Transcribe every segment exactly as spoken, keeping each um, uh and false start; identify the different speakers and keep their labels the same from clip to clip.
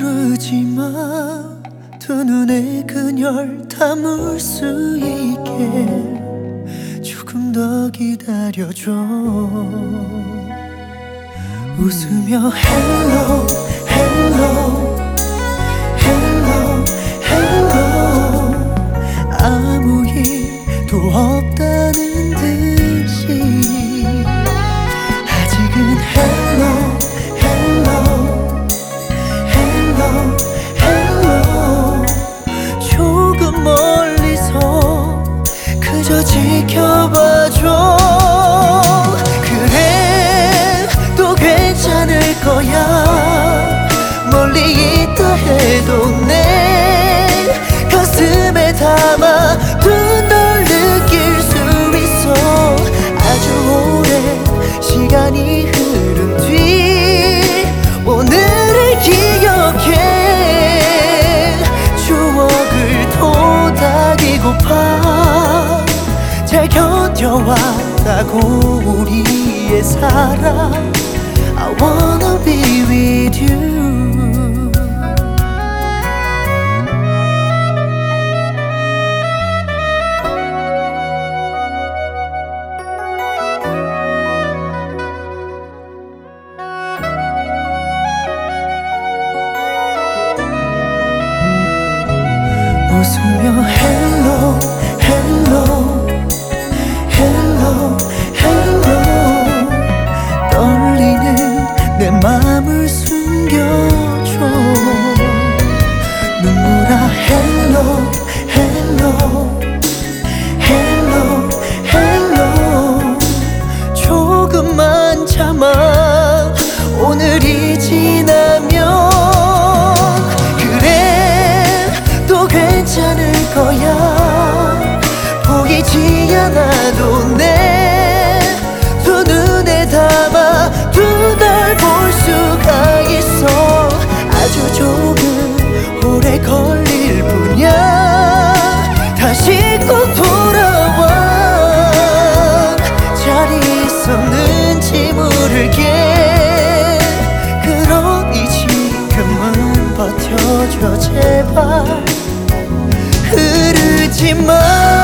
Speaker 1: 부르지마 두 눈에 그녀를 담을 수 있게 조금 더 기다려줘. 웃으며 hello hello hello hello 아무 일도 없다는 듯이 아직은 hello hello hello hello 조금 멀리서 그저 지켜봐줘. 그래 또 괜찮을 거야. 멀리 있다 해도 내 가슴에 담아둔 널 느낄 수 있어. 아주 오랜 시간이 흐른 뒤 오늘을 기억해. 추억을 토닥이고파. 잘 견뎌왔다고 우리의 사랑 I wanna be with you. 웃으며 hello hello hello hello 떨리는 내 맘을 숨겨줘. 눈물아 hello hello hello hello 조금만 참아. 오늘이 지나면 괜찮을 거야. 보이지 않아도 내 두 눈에 담아 두 널 볼 수가 있어. 아주 조금 오래 걸릴 뿐이야. 다시 꼭 돌아와. 잘 있었는지 모르게 그러니 지금은 버텨줘 제발. 흐르지마.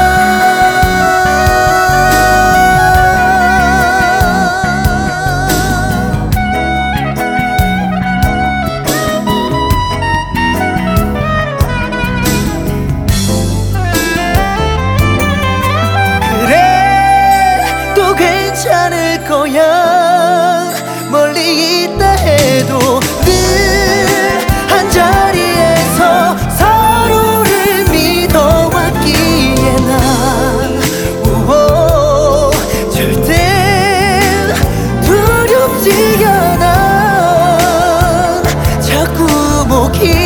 Speaker 1: 그래 또 괜찮을 거야. 멀리 있다 해도 늘 한자리에서 서로를 믿어왔기에 난 우오, 절대 두렵지 않아. 자꾸 목이